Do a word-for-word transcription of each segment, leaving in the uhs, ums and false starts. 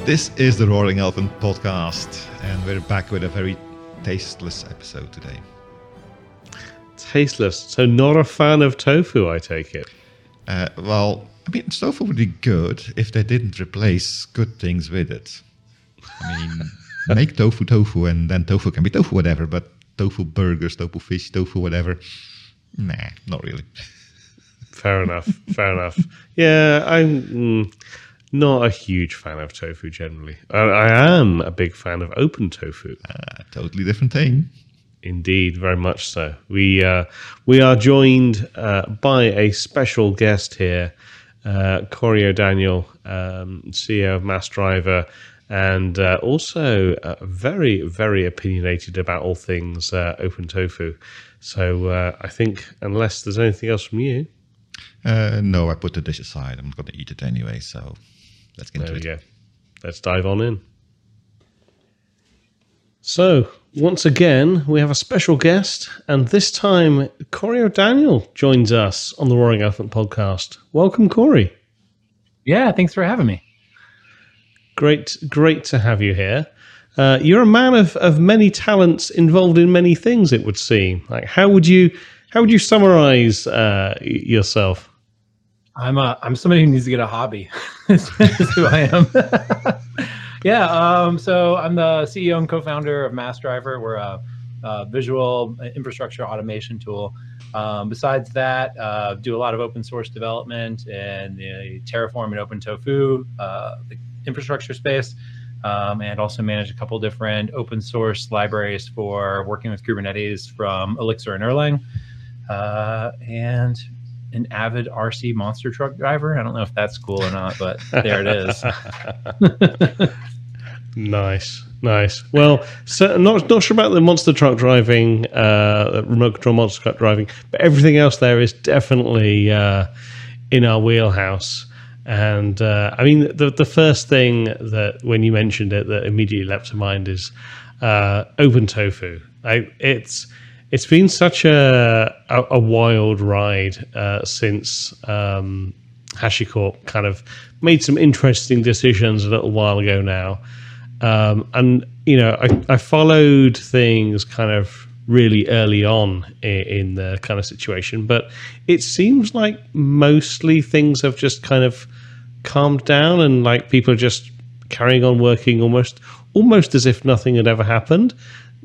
This is the Roaring Elephant podcast, and we're back with a very tasteless episode today. Tasteless? So not a fan of tofu, I take it? Uh, well, I mean, tofu would be good if they didn't replace good things with it. I mean, make tofu tofu, and then tofu can be tofu whatever, but tofu burgers, tofu fish, tofu whatever, nah, not really. Fair enough, fair enough. Yeah, I'm... Mm, not a huge fan of tofu generally. I, I am a big fan of open tofu. Uh, totally different thing. Indeed, very much so. We uh, we are joined uh, by a special guest here, uh, Corey O'Daniel, um, C E O of MassDriver, and uh, also uh, very, very opinionated about all things uh, open tofu. So uh, I think, unless there's anything else from you. Uh, no, I put the dish aside. I'm going to eat it anyway, so... Let's get there into we it. go. Let's dive on in. So, once again, we have a special guest, and this time, Corey O'Daniel joins us on the Roaring Elephant podcast. Welcome, Corey. Yeah, thanks for having me. Great, great to have you here. Uh, you're a man of, of many talents, involved in many things, it would seem. Like, how would you how would you summarize uh, yourself? I'm uh, I'm somebody who needs to get a hobby. Is who I am. yeah. Um, so I'm the C E O and co-founder of MassDriver. We're a, a visual infrastructure automation tool. Um, besides that, uh, do a lot of open source development and the Terraform and OpenTofu, uh, the infrastructure space, um, and also manage a couple different open source libraries for working with Kubernetes from Elixir and Erlang, uh, and an avid R C monster truck driver. I don't know if that's cool or not, but there it is. Nice, nice. Well, so not not sure about the monster truck driving, uh, remote control monster truck driving, but everything else there is definitely uh, in our wheelhouse. And uh, I mean, the the first thing that when you mentioned it that immediately leapt to mind is uh, OpenTofu. I, it's It's been such a a, a wild ride uh, since um, HashiCorp kind of made some interesting decisions a little while ago now. Um, and, you know, I, I followed things kind of really early on in, in the kind of situation, but it seems like mostly things have just kind of calmed down and like people are just carrying on working almost almost as if nothing had ever happened.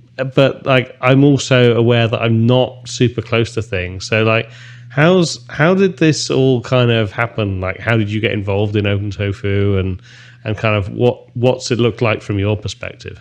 But like, I'm also aware that I'm not super close to things. So like, how's how did this all kind of happen? Like, how did you get involved in OpenTofu, and and kind of what what's it look like from your perspective?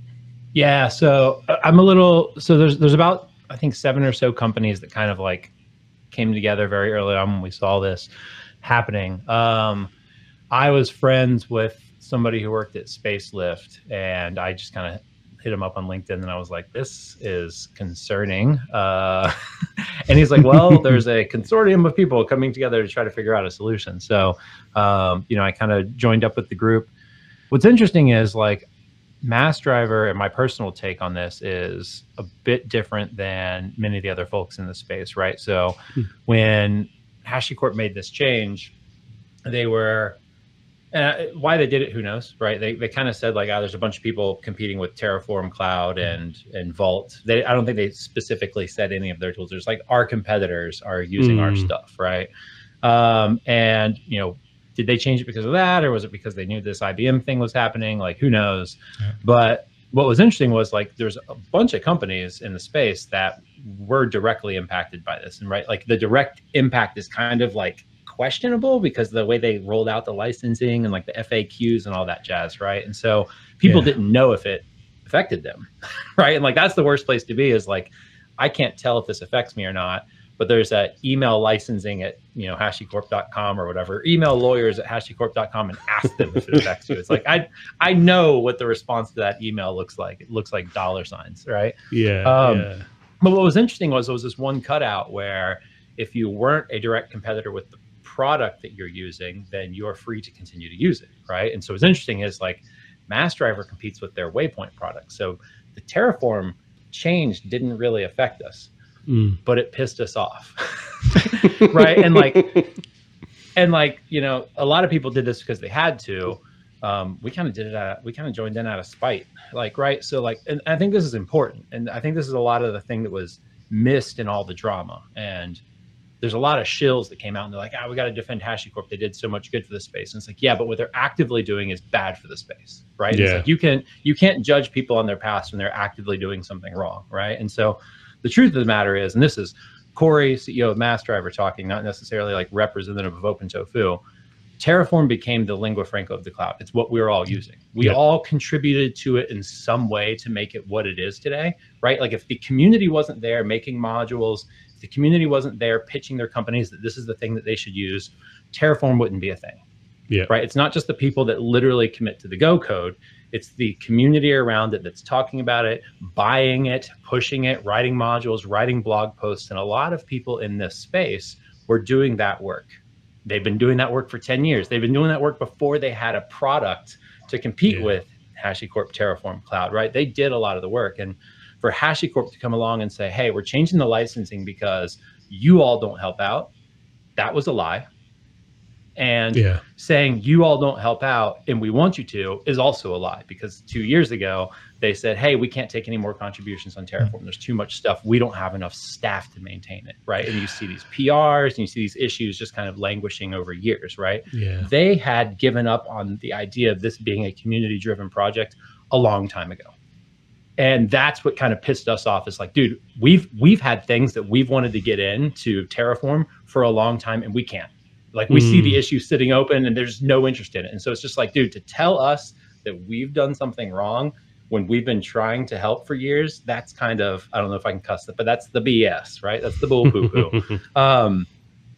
Yeah, so I'm a little. So there's there's about I think seven or so companies that kind of like came together very early on when we saw this happening. Um, I was friends with somebody who worked at Spacelift, and I just kind of hit him up on LinkedIn, and I was like, this is concerning. Uh, and he's like, well, there's a consortium of people coming together to try to figure out a solution. So, um, you know, I kind of joined up with the group. What's interesting is like MassDriver, and my personal take on this is a bit different than many of the other folks in the space, right? So hmm. when HashiCorp made this change, they were, Uh, why they did it, who knows, right? They they kind of said like, oh, there's a bunch of people competing with Terraform Cloud and and Vault. They I don't think they specifically said any of their tools. There's like our competitors are using mm. our stuff, right? Um, and you know, did they change it because of that, or was it because they knew this I B M thing was happening? Like, who knows? Yeah. But what was interesting was like there's a bunch of companies in the space that were directly impacted by this, and right, like the direct impact is kind of like questionable because the way they rolled out the licensing and like the F A Qs and all that jazz, right? And so people yeah. didn't know if it affected them, right? And like that's the worst place to be, is like, I can't tell if this affects me or not, but there's a email licensing at, you know, HashiCorp dot com or whatever. Email lawyers at HashiCorp dot com and ask them if it affects you. It's like, I I know what the response to that email looks like. It looks like dollar signs, right? Yeah, um, yeah. But what was interesting was there was this one cutout where if you weren't a direct competitor with the product that you're using, then you're free to continue to use it, right? And so what's interesting is like MassDriver competes with their Waypoint product. So the Terraform change didn't really affect us, mm. but it pissed us off, right? And like, and like, you know, a lot of people did this because they had to, um, we kind of did it out, we kind of joined in out of spite, like, right. So like, and I think this is important. And I think this is a lot of the thing that was missed in all the drama. And there's a lot of shills that came out and they're like, ah, we got to defend HashiCorp. They did so much good for the space. And it's like, yeah, but what they're actively doing is bad for the space, right? Yeah. It's like you can, you can't judge people on their past when they're actively doing something wrong, right? And so the truth of the matter is, and this is Corey, C E O of Massdriver, talking, not necessarily like representative of OpenTofu, Terraform became the lingua franca of the cloud. It's what we're all using. We Yep. all contributed to it in some way to make it what it is today, right? Like if the community wasn't there making modules, if the community wasn't there pitching their companies that this is the thing that they should use, Terraform wouldn't be a thing, Yeah. right? It's not just the people that literally commit to the Go code. It's the community around it that's talking about it, buying it, pushing it, writing modules, writing blog posts. And a lot of people in this space were doing that work. They've been doing that work for ten years. They've been doing that work before they had a product to compete Yeah. with HashiCorp Terraform Cloud, right? They did a lot of the work. And for HashiCorp to come along and say, hey, we're changing the licensing because you all don't help out, that was a lie. And Yeah. saying you all don't help out and we want you to is also a lie, because two years ago they said, hey, we can't take any more contributions on Terraform. There's too much stuff. We don't have enough staff to maintain it, right? And you see these P Rs and you see these issues just kind of languishing over years, right? Yeah. They had given up on the idea of this being a community-driven project a long time ago. And that's what kind of pissed us off. Is like, dude, we've we've had things that we've wanted to get into Terraform for a long time and we can't. Like we mm. see the issue sitting open and there's no interest in it. And so it's just like, dude, to tell us that we've done something wrong when we've been trying to help for years, that's kind of, I don't know if I can cuss it, but that's the B S, right? That's the bull poo poo. um,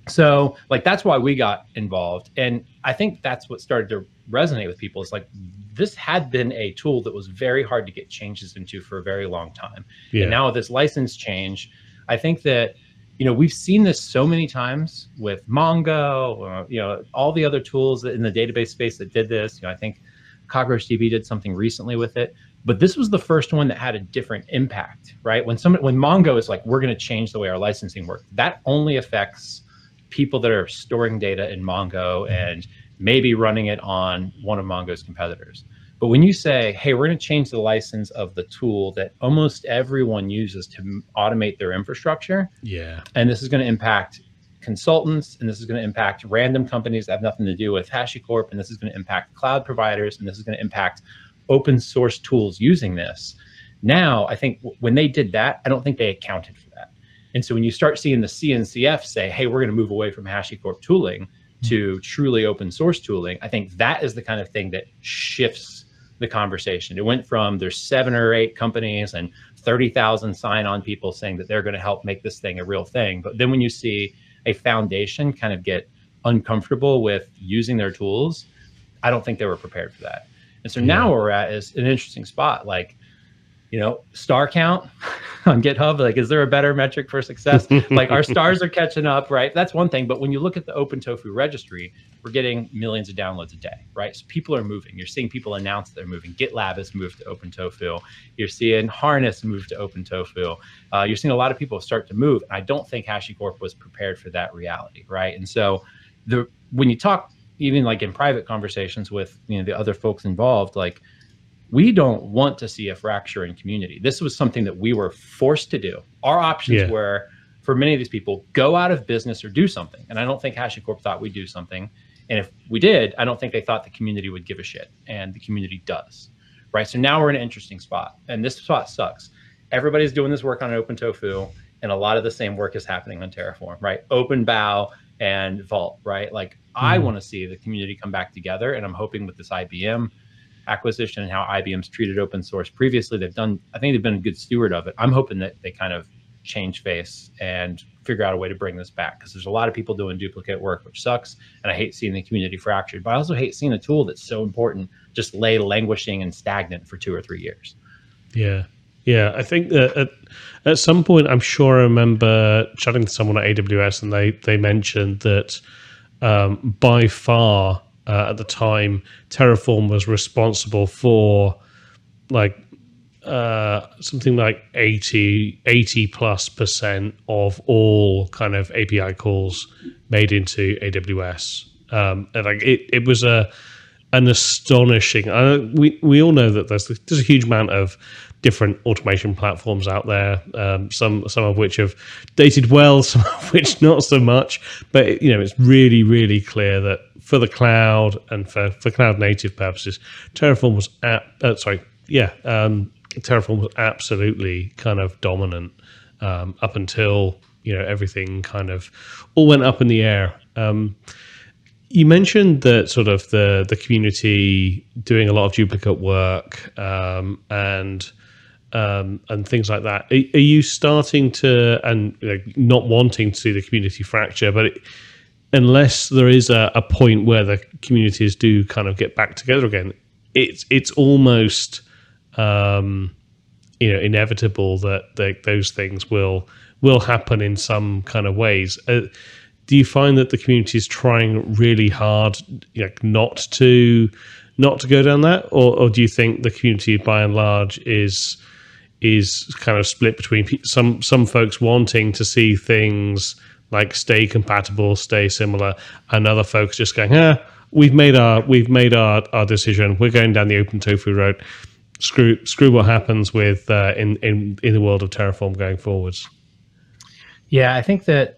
so like, that's why we got involved. And I think that's what started to resonate with people. It's like, this had been a tool that was very hard to get changes into for a very long time. Yeah. And now with this license change, I think that, you know, we've seen this so many times with Mongo, uh, you know, all the other tools in the database space that did this. You know, I think CockroachDB did something recently with it, but this was the first one that had a different impact, right? When somebody, when Mongo is like, we're going to change the way our licensing works, that only affects people that are storing data in Mongo and maybe running it on one of Mongo's competitors. But when you say, hey, we're going to change the license of the tool that almost everyone uses to automate their infrastructure, yeah, and this is going to impact consultants, and this is going to impact random companies that have nothing to do with HashiCorp, and this is going to impact cloud providers, and this is going to impact open source tools using this. Now, I think when they did that, I don't think they accounted for that. And so when you start seeing the C N C F say, hey, we're going to move away from HashiCorp tooling to truly open source tooling, I think that is the kind of thing that shifts the conversation. It went from there's seven or eight companies and thirty thousand sign-on people saying that they're going to help make this thing a real thing. But then when you see a foundation kind of get uncomfortable with using their tools, I don't think they were prepared for that. And so yeah. now where we're at is an interesting spot. Like, you know, star count on GitHub, like, is there a better metric for success? Like, our stars are catching up, right? That's one thing. But when you look at the OpenTofu registry, we're getting millions of downloads a day, right? So people are moving. You're seeing people announce they're moving. GitLab has moved to OpenTofu. You're seeing Harness move to OpenTofu. Uh, you're seeing a lot of people start to move. And I don't think HashiCorp was prepared for that reality, right? And so the when you talk, even like in private conversations with, you know, the other folks involved, like, we don't want to see a fracture in community. This was something that we were forced to do. Our options yeah. were, for many of these people, go out of business or do something. And I don't think HashiCorp thought we'd do something. And if we did, I don't think they thought the community would give a shit. And the community does, right? So now we're in an interesting spot. And this spot sucks. Everybody's doing this work on OpenTofu, and a lot of the same work is happening on Terraform, right? OpenBow and Vault, right? Like, mm. I want to see the community come back together. And I'm hoping with this I B M acquisition and how I B M's treated open source previously, they've done, I think they've been a good steward of it. I'm hoping that they kind of change face and figure out a way to bring this back, because there's a lot of people doing duplicate work, which sucks. And I hate seeing the community fractured, but I also hate seeing a tool that's so important just lay languishing and stagnant for two or three years. Yeah. Yeah. I think that at, at some point, I'm sure I remember chatting to someone at A W S, and they, they mentioned that um, by far, Uh, at the time, Terraform was responsible for like uh, something like eighty, eighty plus percent of all kind of A P I calls made into A W S. Um, and like it, it was a an astonishing. Uh, we we all know that there's there's a huge amount of different automation platforms out there. Um, some some of which have dated well, some of which not so much. But you know, it's really really clear that for the cloud and for, for cloud native purposes, Terraform was at, uh, sorry, yeah, um, Terraform was absolutely kind of dominant um, up until you know everything kind of all went up in the air. Um, You mentioned that sort of the the community doing a lot of duplicate work um, and um, and things like that. Are, are you starting to and you know, not wanting to see the community fracture? But it, unless there is a, a point where the communities do kind of get back together again, it's it's almost um, you know inevitable that the, those things will will happen in some kind of ways. Uh, Do you find that the community is trying really hard, you know, not to not to go down that, or, or do you think the community, by and large, is is kind of split between pe- some some folks wanting to see things like stay compatible, stay similar, and other folks just going, "Ah, we've made our we've made our, our decision. We're going down the open tofu road. Screw screw what happens with uh, in in in the world of Terraform going forwards." Yeah, I think that.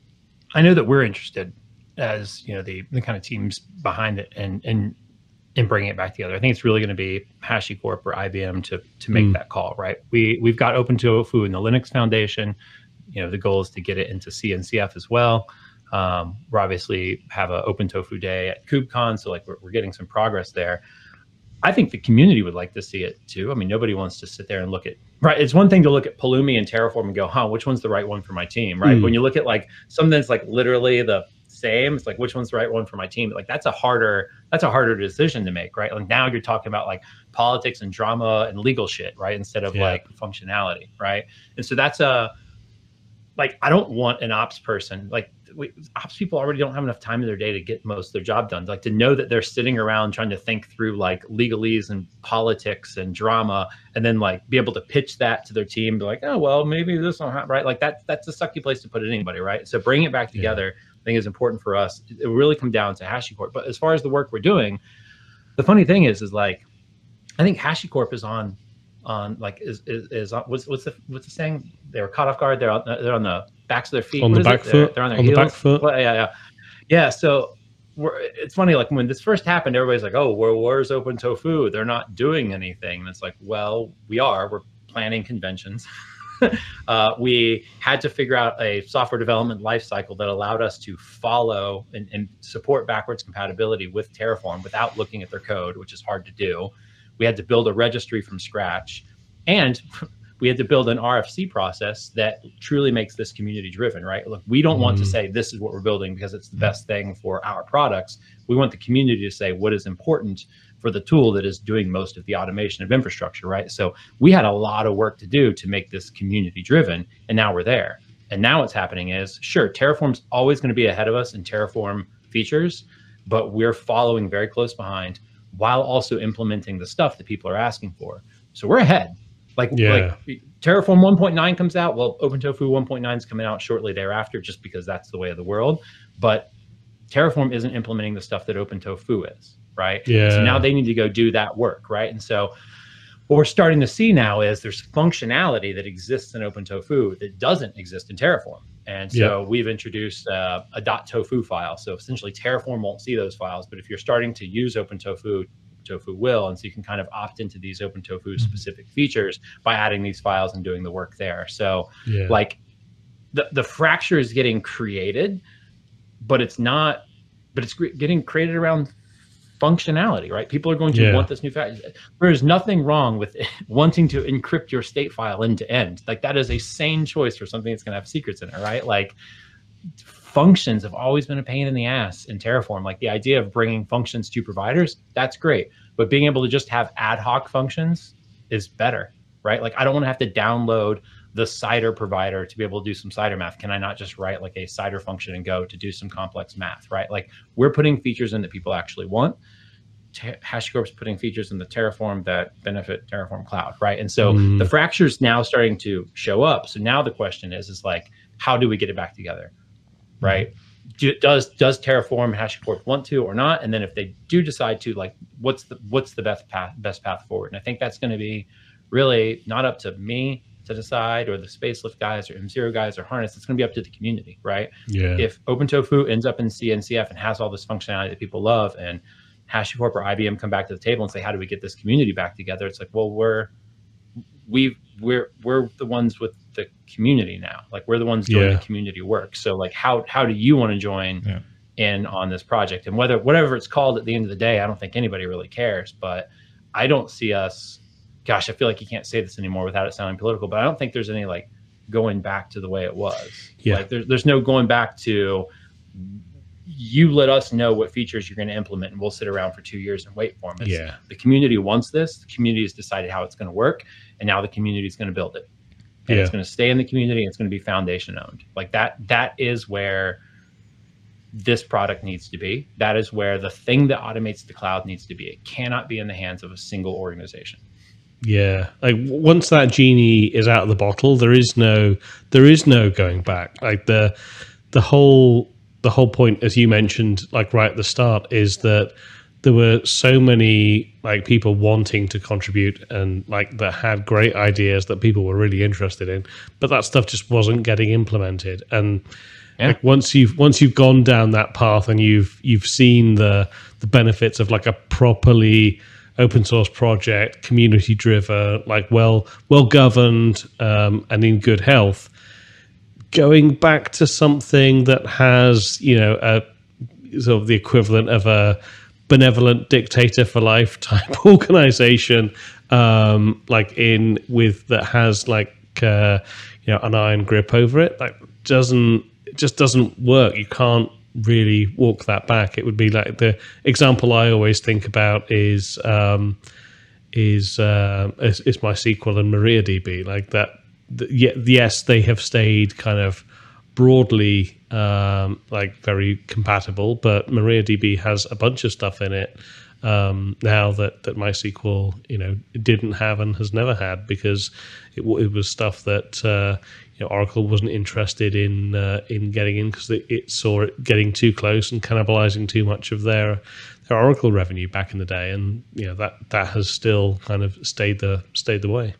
I know that we're interested as, you know, the, the kind of teams behind it and, and, and bringing it back together. I think it's really going to be HashiCorp or I B M to, to make mm. that call, right? We, we've got OpenTofu in the Linux Foundation. You know, the goal is to get it into C N C F as well. Um, we're obviously have an OpenTofu day at KubeCon, so like we're, we're getting some progress there. I think the community would like to see it too. I mean, nobody wants to sit there and look at, right. It's one thing to look at Pulumi and Terraform and go, huh, which one's the right one for my team, right? Mm. When you look at like something that's like literally the same, it's like, which one's the right one for my team? Like that's a harder, that's a harder decision to make, right? Like now you're talking about like politics and drama and legal shit, right? Instead of yeah. like functionality, right? And so that's a, like, I don't want an ops person, like we, ops people already don't have enough time in their day to get most of their job done. Like to know that they're sitting around trying to think through like legalese and politics and drama, and then like be able to pitch that to their team, be like, oh, well, maybe this will happen, right? Like that, that's a sucky place to put anybody, right? So bringing it back together, yeah. I think is important for us. It will really come down to HashiCorp. But as far as the work we're doing, the funny thing is, is like, I think HashiCorp is on, on like, is, is, is on, what's, what's the, what's the saying? They were caught off guard. They're on, they're on the backs of their feet. On what the back they're, foot. They're on their on heels. the back foot. Well, yeah, yeah. Yeah. So we're, it's funny, like when this first happened, everybody's like, oh, where, where's OpenTofu? They're not doing anything. And it's like, well, we are. We're planning conventions. uh, we had to figure out a software development lifecycle that allowed us to follow and, and support backwards compatibility with Terraform without looking at their code, which is hard to do. We had to build a registry from scratch, and we had to build an R F C process that truly makes this community driven, right? Look, we don't mm-hmm. want to say this is what we're building because it's the best thing for our products. We want the community to say what is important for the tool that is doing most of the automation of infrastructure, right? So we had a lot of work to do to make this community driven, and now we're there. And now what's happening is, sure, Terraform's always going to be ahead of us in Terraform features, but we're following very close behind while also implementing the stuff that people are asking for. So we're ahead. Like, yeah. like Terraform one point nine comes out. Well, OpenTofu one point nine is coming out shortly thereafter, just because that's the way of the world. But Terraform isn't implementing the stuff that OpenTofu is, right? Yeah. So now they need to go do that work, right? And so what we're starting to see now is there's functionality that exists in OpenTofu that doesn't exist in Terraform. And so yep. we've introduced uh, a .tofu file. So essentially Terraform won't see those files, but if you're starting to use OpenTofu, Tofu will, and so you can kind of opt into these OpenTofu mm-hmm. specific features by adding these files and doing the work there. So yeah. like the, the fracture is getting created, but it's not, but it's getting created around functionality, right? People are going to yeah. want this new fact. There is nothing wrong with wanting to encrypt your state file end to end. Like that is a sane choice for something that's going to have secrets in it, right? Like functions have always been a pain in the ass in Terraform. Like the idea of bringing functions to providers, that's great. But being able to just have ad hoc functions is better, right? Like I don't want to have to download the cider provider to be able to do some cider math. Can I not just write like a cider function and go to do some complex math, right? Like we're putting features in that people actually want. HashiCorp's putting features in the Terraform that benefit Terraform Cloud, right? And so mm. the fracture's now starting to show up. So now the question is, is like, how do we get it back together? Right. do, does does Terraform HashiCorp want to or not? And then if they do decide to, like, what's the what's the best path best path forward? And I think that's going to be really not up to me to decide, or the Spacelift guys or M zero guys or Harness. It's going to be up to the community, right? Yeah. If OpenTofu ends up in C N C F and has all this functionality that people love, and HashiCorp or I B M come back to the table and say, how do we get this community back together? It's like, well, we're we we're we're the ones with the community now. Like, we're the ones doing Yeah. the community work. So like, how how do you want to join Yeah. in on this project? And whether whatever it's called at the end of the day, I don't think anybody really cares. But I don't see us. Gosh, I feel like you can't say this anymore without it sounding political. But I don't think there's any like going back to the way it was. Yeah. Like there's there's no going back to. You let us know what features you're going to implement, and we'll sit around for two years and wait for them. It's, Yeah. The community wants this. The community has decided how it's going to work, and now the community is going to build it. And Yeah. it's going to stay in the community. And it's going to be foundation owned. Like that. That is where this product needs to be. That is where the thing that automates the cloud needs to be. It cannot be in the hands of a single organization. Yeah, like w- once that genie is out of the bottle, there is no there is no going back. Like the the whole the whole point, as you mentioned, like right at the start, is that there were so many like people wanting to contribute and like that had great ideas that people were really interested in, but that stuff just wasn't getting implemented. And Yeah. like once you've once you've gone down that path and you've you've seen the the benefits of like a properly open source project, community driven, like well well governed, um, and in good health, going back to something that has, you know, a sort of the equivalent of a benevolent dictator for life type organization, um, like in with that has like uh, you know, an iron grip over it, like doesn't it just doesn't work. You can't really walk that back. It would be like the example I always think about is um, is, uh, is is MySQL and MariaDB. Like that, the, yes, they have stayed kind of broadly um, like very compatible, but MariaDB has a bunch of stuff in it um, now that that MySQL, you know, didn't have and has never had, because it, it was stuff that uh, you know, Oracle wasn't interested in uh, in getting in, because it, it saw it getting too close and cannibalizing too much of their their Oracle revenue back in the day, and you know that that has still kind of stayed the stayed the way.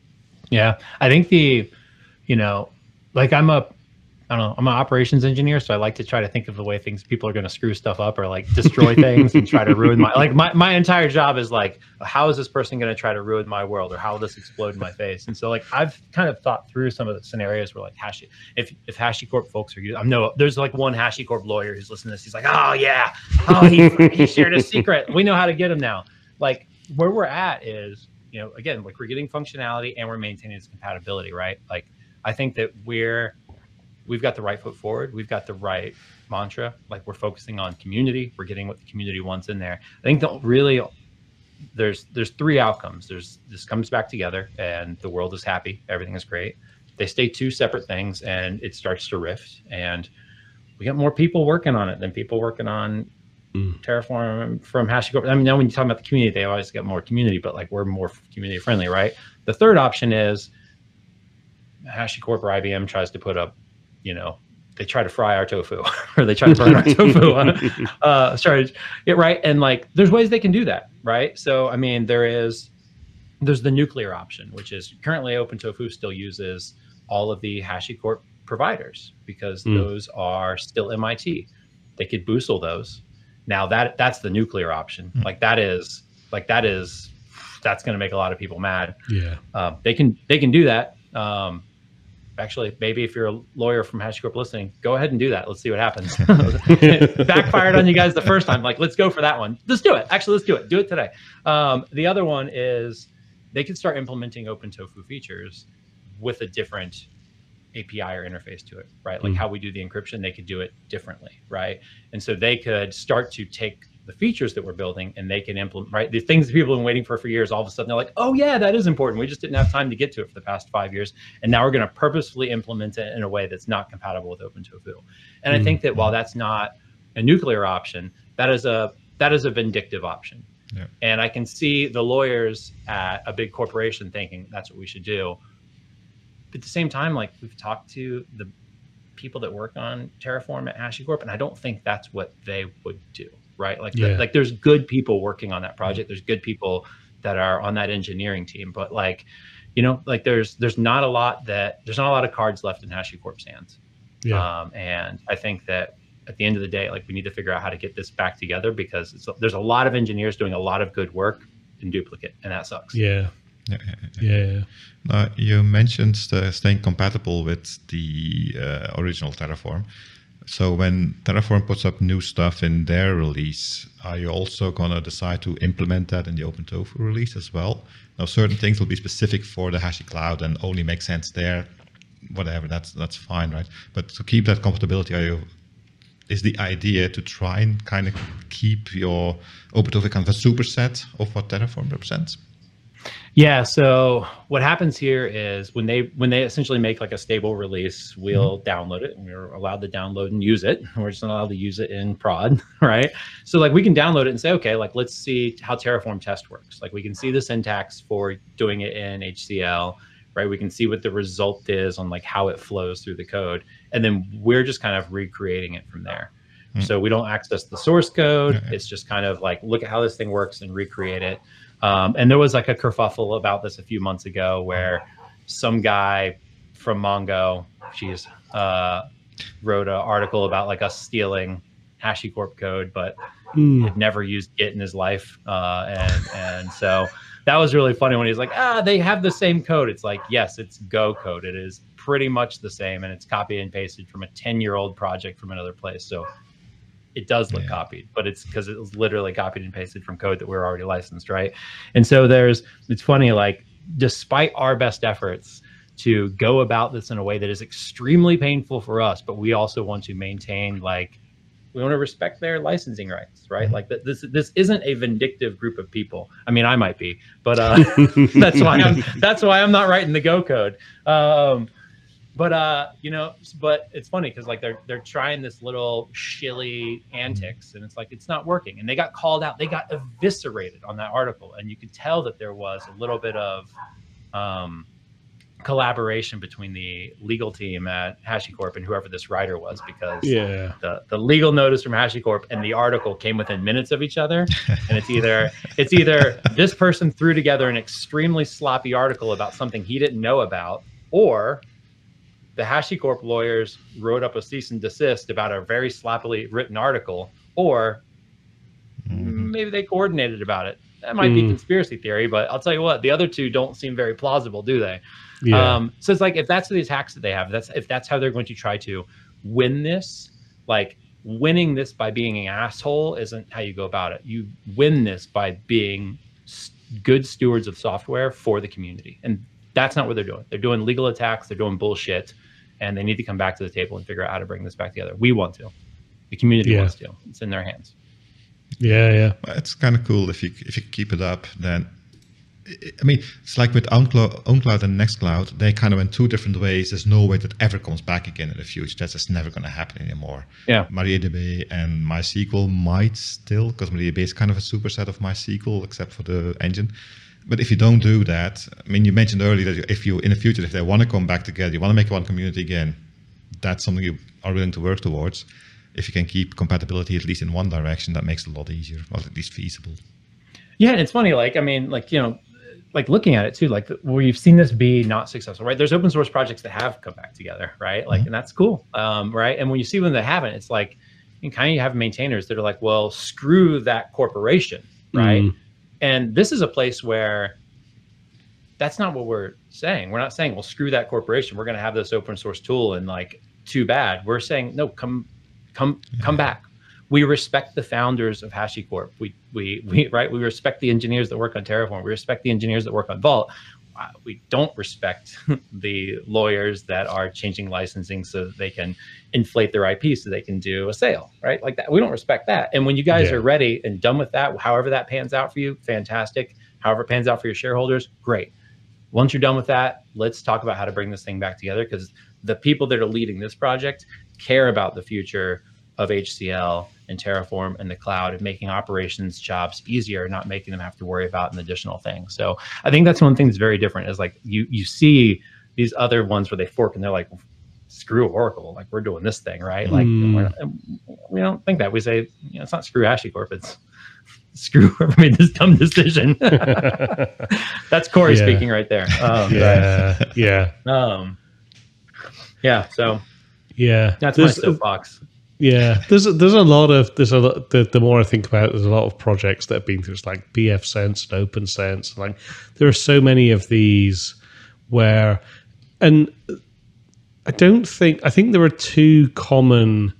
Yeah, I think the, you know, like I'm a, I don't know, I'm an operations engineer, so I like to try to think of the way things people are going to screw stuff up or like destroy things and try to ruin my, like my, my entire job is like, how is this person going to try to ruin my world, or how will this explode in my face? And so like I've kind of thought through some of the scenarios where like Hashi, if if HashiCorp folks are using, I know there's like one HashiCorp lawyer who's listening to this. He's like, oh yeah, oh he he shared a secret. We know how to get him now. Like where we're at is, you know, again, like we're getting functionality and we're maintaining its compatibility, right? Like I think that we're we've got the right foot forward. We've got the right mantra. Like we're focusing on community. We're getting what the community wants in there. I think the really there's there's three outcomes. There's this comes back together and the world is happy. Everything is great. They stay two separate things and it starts to rift. And we got more people working on it than people working on mm. Terraform from HashiCorp. I mean, now when you talk about the community, they always get more community, but like we're more community friendly, right? The third option is HashiCorp or I B M tries to put up, you know, they try to fry our tofu or they try to burn our tofu. Uh, uh, sorry, it right. And like, there's ways they can do that, right? So, I mean, there is, there's the nuclear option, which is currently OpenTofu still uses all of the HashiCorp providers because mm. those are still M I T. They could boozle those. Now that that's the nuclear option. Mm. Like that is, like that is, that's going to make a lot of people mad. Yeah. Um, they can, they can do that. Um, Actually, maybe if you're a lawyer from HashiCorp listening, go ahead and do that. Let's see what happens. It backfired on you guys the first time. Like, let's go for that one. Let's do it. Actually, let's do it. Do it today. Um, the other one is they can start implementing OpenTofu features with a different A P I or interface to it, right? Like mm. how we do the encryption, they could do it differently, right? And so they could start to take the features that we're building and they can implement, right? The things that people have been waiting for for years, all of a sudden they're like, oh yeah, that is important. We just didn't have time to get to it for the past five years. And now we're going to purposefully implement it in a way that's not compatible with OpenTofu. And mm-hmm. I think that while that's not a nuclear option, that is a, that is a vindictive option. Yeah. And I can see the lawyers at a big corporation thinking that's what we should do. But at the same time, like we've talked to the people that work on Terraform at HashiCorp, and I don't think that's what they would do, right? Like, Yeah. the, like there's good people working on that project. There's good people that are on that engineering team, but like, you know, like there's there's not a lot that there's not a lot of cards left in HashiCorp's hands. Yeah. Um, and I think that at the end of the day, like we need to figure out how to get this back together, because it's, there's a lot of engineers doing a lot of good work in duplicate, and that sucks. Yeah. Yeah, yeah, yeah. Yeah. yeah. Now, you mentioned uh, staying compatible with the uh, original Terraform. So when Terraform puts up new stuff in their release, are you also going to decide to implement that in the OpenTofu release as well? Now, certain things will be specific for the HashiCloud and only make sense there. Whatever, that's that's fine, right? But to keep that compatibility, are you, is the idea to try and kind of keep your OpenTofu kind of a superset of what Terraform represents? Yeah. So what happens here is when they when they essentially make like a stable release, we'll mm-hmm. download it, and we're allowed to download and use it. We're just not allowed to use it in prod, right? So like we can download it and say, okay, like let's see how Terraform test works. Like we can see the syntax for doing it in H C L, right? We can see what the result is on like how it flows through the code, and then we're just kind of recreating it from there. Mm-hmm. So we don't access the source code. Mm-hmm. It's just kind of like look at how this thing works and recreate it. Um, and there was like a kerfuffle about this a few months ago where some guy from Mongo, geez, uh, wrote an article about like us stealing HashiCorp code, but mm. had never used Git in his life. Uh, and, and so that was really funny when he's like, ah, they have the same code. It's like, yes, it's Go code. It is pretty much the same. And it's copied and pasted from a ten year old project from another place. So it does look yeah. copied, but it's because it was literally copied and pasted from code that we're already licensed, right? And so there's, it's funny, like despite our best efforts to go about this in a way that is extremely painful for us, but we also want to maintain, like, we want to respect their licensing rights, right? Mm-hmm. Like th- this, this isn't a vindictive group of people. I mean, I might be, but uh, that's why I'm, that's why I'm not writing the Go code. Um, But uh, you know, but it's funny because like they're they're trying this little shilly antics, and it's like it's not working. And they got called out. They got eviscerated on that article, and you could tell that there was a little bit of um, collaboration between the legal team at HashiCorp and whoever this writer was, because yeah. the the legal notice from HashiCorp and the article came within minutes of each other, and it's either it's either this person threw together an extremely sloppy article about something he didn't know about, or the HashiCorp lawyers wrote up a cease and desist about a very sloppily written article, or mm. maybe they coordinated about it. That might mm. be conspiracy theory, but I'll tell you what, the other two don't seem very plausible, do they? Yeah. Um, so it's like, if that's the attacks that they have, that's if that's how they're going to try to win this, like winning this by being an asshole isn't how you go about it. You win this by being good stewards of software for the community. And that's not what they're doing. They're doing legal attacks. They're doing bullshit. And they need to come back to the table and figure out how to bring this back together. We want to. The community yeah. wants to. It's in their hands. Yeah, yeah. It's kind of cool if you if you keep it up. Then, I mean, it's like with OwnCloud, OwnCloud and Nextcloud. They kind of went two different ways. There's no way that ever comes back again in the future. That's just never going to happen anymore. Yeah. MariaDB and MySQL might still, because MariaDB is kind of a superset of MySQL, except for the engine. But if you don't do that, I mean, you mentioned earlier that if you, in the future, if they want to come back together, you want to make one community again, that's something you are willing to work towards. If you can keep compatibility at least in one direction, that makes it a lot easier, or at least feasible. Yeah, and it's funny, like, I mean, like, you know, like looking at it too, like we've seen this be not successful, right? There's open source projects that have come back together, right? Like, mm-hmm. and that's cool, um, right? And when you see when they haven't, it's like, you kind of have maintainers that are like, well, screw that corporation, right? Mm. And this is a place where that's not what we're saying. We're not saying, well, screw that corporation. We're going to have this open source tool and like, too bad. We're saying, no, come, come, yeah. come back. We respect the founders of HashiCorp. We, we, we, right. We respect the engineers that work on Terraform. We respect the engineers that work on Vault. Uh, we don't respect the lawyers that are changing licensing so that they can inflate their I P so they can do a sale, right? Like that. We don't respect that. And when you guys yeah. are ready and done with that, however that pans out for you, fantastic. However it pans out for your shareholders, great. Once you're done with that, let's talk about how to bring this thing back together, because the people that are leading this project care about the future of H C L and Terraform and the cloud, and making operations jobs easier, not making them have to worry about an additional thing. So I think that's one thing that's very different, is like you you see these other ones where they fork and they're like, screw Oracle, like we're doing this thing, right? Like Mm. we're not, we don't think that. We say, you know, it's not screw HashiCorp, it's screw whoever made this dumb decision. That's Corey Yeah. speaking right there. Um, Yeah, yeah, um, yeah. So yeah. that's There's- my soapbox. Yeah, there's a, there's a lot of there's a lot, the, the more I think about it, there's a lot of projects that have been through. It's like pfSense and OpenSense. Like there are so many of these where, and I don't think I think there are two common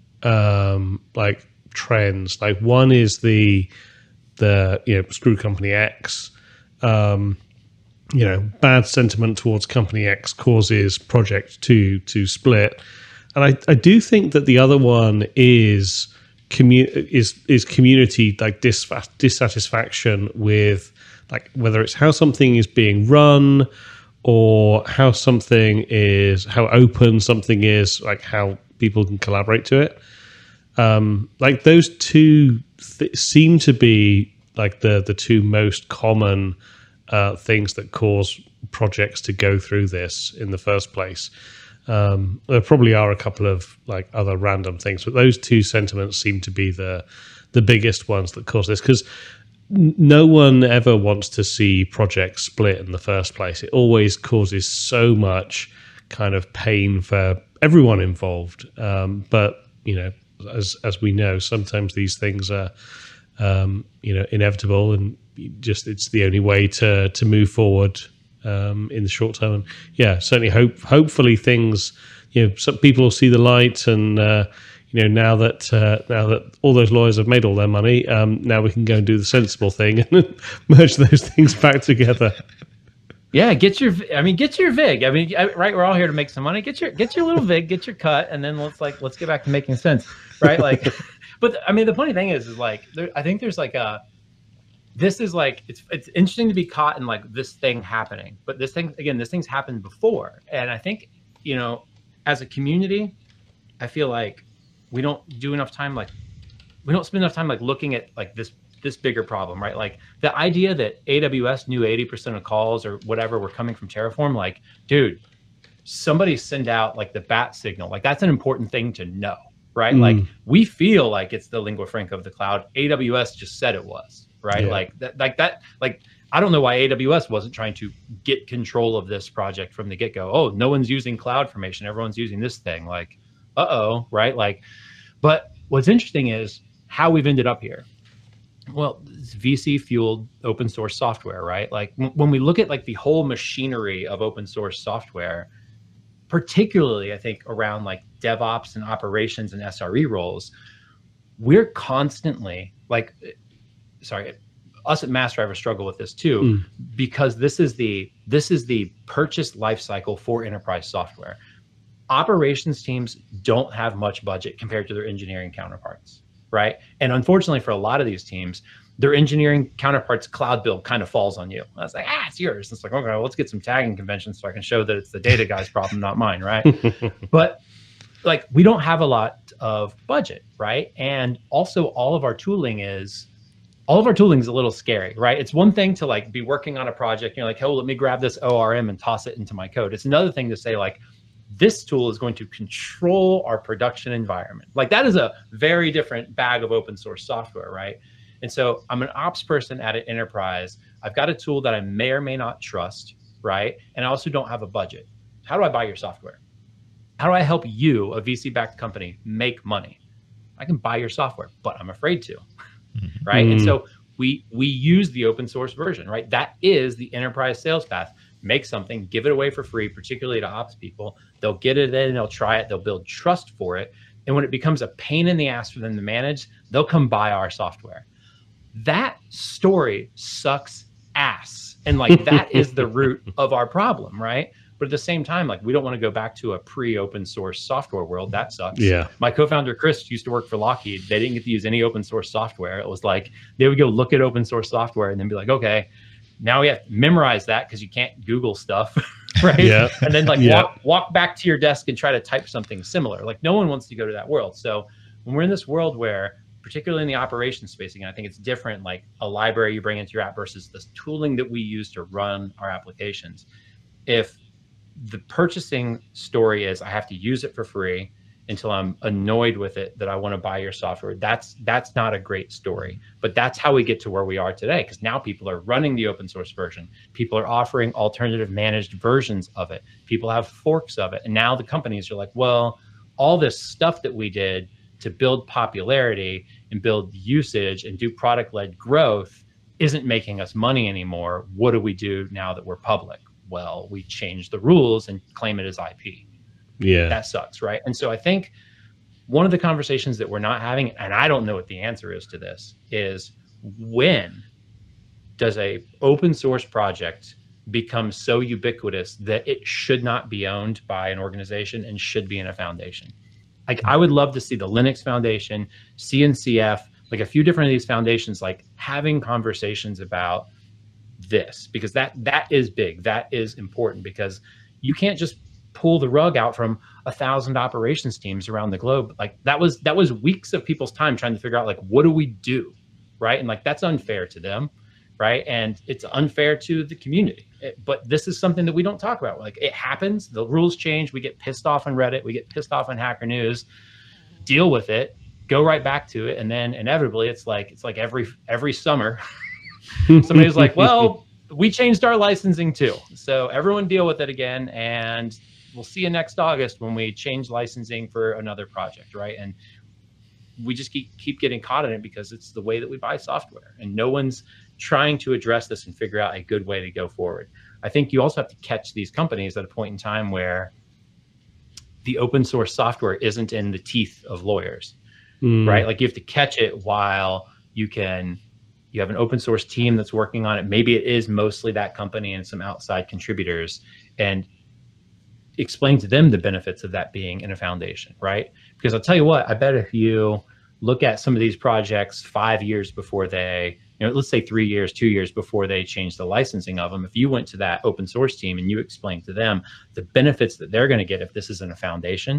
um, like trends. Like one is the the you know screw company X. Um, you know, bad sentiment towards company X causes project two to split. And I, I do think that the other one is commu- is is community like dis- dissatisfaction with like whether it's how something is being run or how something is how open something is, like how people can collaborate to it. Um, like those two th- seem to be like the the two most common uh, things that cause projects to go through this in the first place. Um, there probably are a couple of like other random things, but those two sentiments seem to be the the biggest ones that cause this, because n- no one ever wants to see projects split in the first place. It always causes so much kind of pain for everyone involved. Um, but you know, as as we know, sometimes these things are um, you know inevitable, and just it's the only way to to move forward. Um, in the short term, and yeah, certainly hope. Hopefully, things you know, some people will see the light, and uh, you know, now that uh, now that all those lawyers have made all their money, um, now we can go and do the sensible thing and merge those things back together. Yeah, get your. I mean, get your vig. I mean, I- right? We're all here to make some money. Get your get your little vig, get your cut, and then let's like let's get back to making sense, right? Like, but I mean, the funny thing is, is like, there, I think there's like a. This is like it's it's interesting to be caught in like this thing happening, but this thing again, this thing's happened before, and I think you know, as a community, I feel like we don't do enough time like we don't spend enough time like looking at like this this bigger problem, right? Like the idea that A W S knew eighty percent of calls or whatever were coming from Terraform, like, dude, somebody send out like the bat signal, like that's an important thing to know, right? Mm. Like we feel like it's the lingua franca of the cloud. A W S just said it was. Right. Yeah. Like that, like that, like, I don't know why A W S wasn't trying to get control of this project from the get go. Oh, no one's using CloudFormation. Everyone's using this thing. Like, uh-oh. Right. Like, but what's interesting is how we've ended up here. Well, it's V C fueled open source software, right? Like w- when we look at like the whole machinery of open source software, particularly I think around like DevOps and operations and S R E roles, we're constantly like, sorry, us at MassDriver struggle with this too, Mm. because this is the this is the purchase lifecycle for enterprise software. Operations teams don't have much budget compared to their engineering counterparts, right? And unfortunately for a lot of these teams, their engineering counterparts cloud build kind of falls on you. I was like, ah, it's yours. It's like, okay, well, let's get some tagging conventions so I can show that it's the data guy's problem, not mine, right? But like we don't have a lot of budget, right? And also all of our tooling is all of our tooling is a little scary, right? It's one thing to like be working on a project. You're like, oh, let me grab this O R M and toss it into my code. It's another thing to say like, this tool is going to control our production environment. Like that is a very different bag of open source software, right? And so I'm an ops person at an enterprise. I've got a tool that I may or may not trust, right? And I also don't have a budget. How do I buy your software? How do I help you, a V C-backed company, make money? I can buy your software, but I'm afraid to. Right. Mm. And so we we use the open source version, right? That is the enterprise sales path. Make something, give it away for free, particularly to ops people. They'll get it in, they'll try it, they'll build trust for it. And when it becomes a pain in the ass for them to manage, they'll come buy our software. That story sucks ass. And like that is the root of our problem, right? But at the same time, like we don't want to go back to a pre-open source software world. That sucks. Yeah. My co-founder Chris used to work for Lockheed. They didn't get to use any open source software. It was like they would go look at open source software and then be like, okay, now we have to memorize that because you can't Google stuff, right? Yeah. And then like Yeah. walk walk back to your desk and try to type something similar. Like no one wants to go to that world. So when we're in this world where, particularly in the operations space, again, I think it's different, like a library you bring into your app versus the tooling that we use to run our applications. If the purchasing story is I have to use it for free until I'm annoyed with it that I want to buy your software. That's that's not a great story, but that's how we get to where we are today, because now people are running the open source version. People are offering alternative managed versions of it. People have forks of it. And now the companies are like, well, all this stuff that we did to build popularity and build usage and do product-led growth isn't making us money anymore. What do we do now that we're public? Well, we change the rules and claim it as I P. Yeah. That sucks, right? And so I think one of the conversations that we're not having, and I don't know what the answer is to this, is when does a open source project become so ubiquitous that it should not be owned by an organization and should be in a foundation? Like, I would love to see the Linux Foundation, C N C F, like a few different of these foundations, like having conversations about this, because that that is big. That is important, because you can't just pull the rug out from a thousand operations teams around the globe. Like that was that was weeks of people's time trying to figure out, like, what do we do, right? And like that's unfair to them, right? And it's unfair to the community. It, but this is something that we don't talk about. Like, it happens, the rules change, we get pissed off on Reddit, we get pissed off on Hacker News, deal with it, go right back to it, and then inevitably it's like it's like every every summer somebody's like, well, we changed our licensing too, so everyone deal with it again, and we'll see you next August when we change licensing for another project, right? And we just keep keep getting caught in it because it's the way that we buy software, and no one's trying to address this and figure out a good way to go forward. I think you also have to catch these companies at a point in time where the open source software isn't in the teeth of lawyers, mm. right? Like, you have to catch it while you can. You have an open source team that's working on it. Maybe it is mostly that company and some outside contributors, and explain to them the benefits of that being in a foundation, right? Because I'll tell you what, I bet if you look at some of these projects five years before they, you know, let's say three years, two years before they change the licensing of them, if you went to that open source team and you explained to them the benefits that they're going to get if this is in a foundation,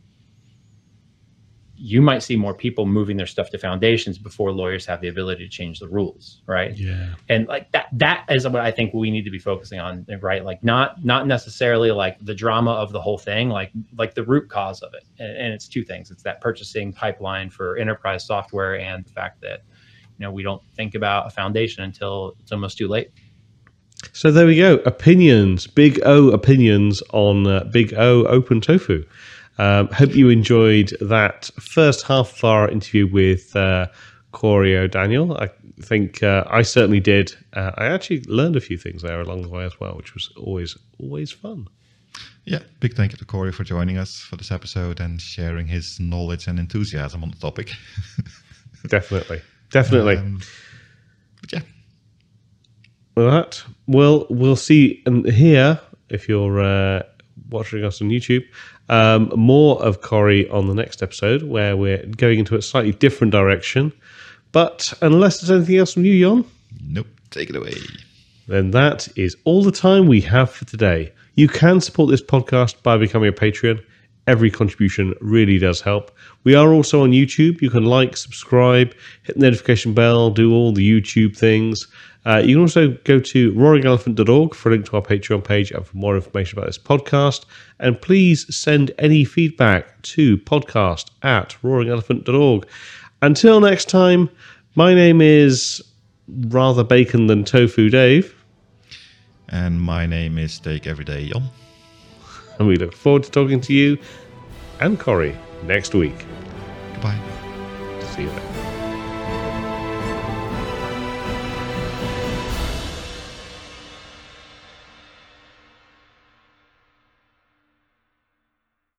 you might see more people moving their stuff to foundations before lawyers have the ability to change the rules, right? Yeah. And like that, that is what I think we need to be focusing on, right? Like not not necessarily like the drama of the whole thing, like like the root cause of it. And, and it's two things. It's that purchasing pipeline for enterprise software, and the fact that, you know, we don't think about a foundation until it's almost too late. So there we go. Opinions, big O opinions on uh, Big O Open Tofu. Um, hope you enjoyed that first half of our interview with uh, Corey O'Daniel. I think uh, I certainly did. Uh, I actually learned a few things there along the way as well, which was always always fun. Yeah, big thank you to Corey for joining us for this episode and sharing his knowledge and enthusiasm on the topic. Definitely, definitely. Um, but yeah. Well, that well, we'll see and hear if you're uh, watching us on YouTube. Um, more of Corey on the next episode, where we're going into a slightly different direction. But unless there's anything else from you, Jon? Nope, take it away. Then that is all the time we have for today. You can support this podcast by becoming a Patreon. Every contribution really does help. We are also on YouTube. You can like, subscribe, hit the notification bell, do all the YouTube things. Uh, you can also go to roaring elephant dot org for a link to our Patreon page and for more information about this podcast. And please send any feedback to podcast at roaring elephant dot org. Until next time, my name is rather bacon than tofu Dave. And my name is Steak Everyday Jon. And we look forward to talking to you and Corey next week. Goodbye. See you then.